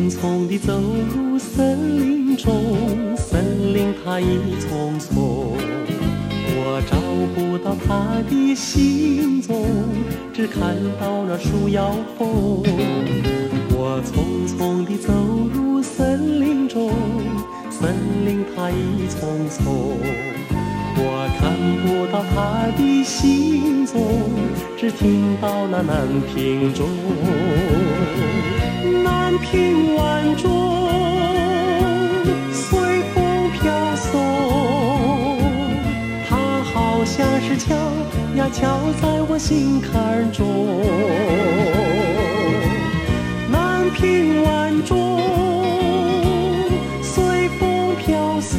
匆匆地走入森林中，森林它已匆匆，我找不到它的行踪，只看到那树摇风。我匆匆地走入森林中，森林它已匆匆，我看不到它的行踪，只听到那南屏钟。南屏晚钟随风飘送，它好像是敲呀敲在我心坎中。南屏晚钟随风飘送，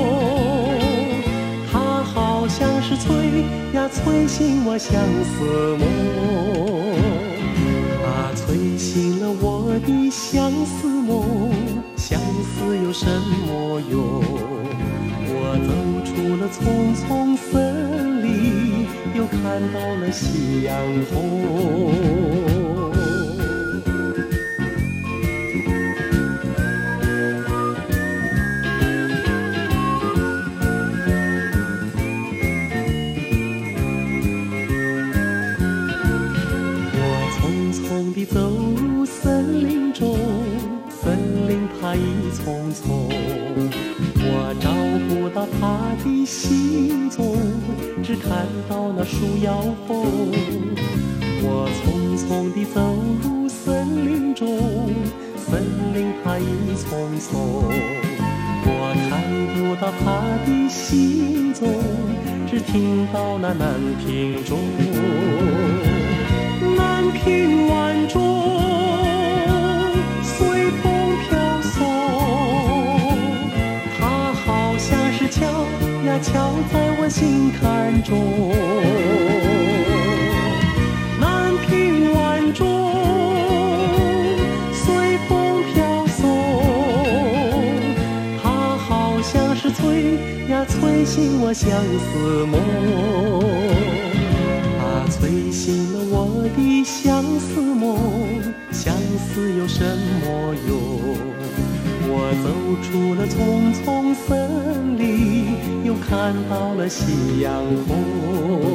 它好像是催呀催醒我相思梦。它催醒了我的相思梦，相思有什么用？我走出了丛丛森林，又看到了夕阳红。走入森林中，森林它已匆匆，我找不到它的行踪，只看到那树摇风。我匆匆地走入森林中，森林它已匆匆，我看不到它的行踪，只听到那南屏钟。南屏晚钟随风飘送，它好像是敲呀敲在我心坎中。南屏晚钟随风飘送，它好像是催呀催醒我相思梦。催醒了我的相思梦，相思有什么用？我走出了丛丛森林，又看到了夕阳红。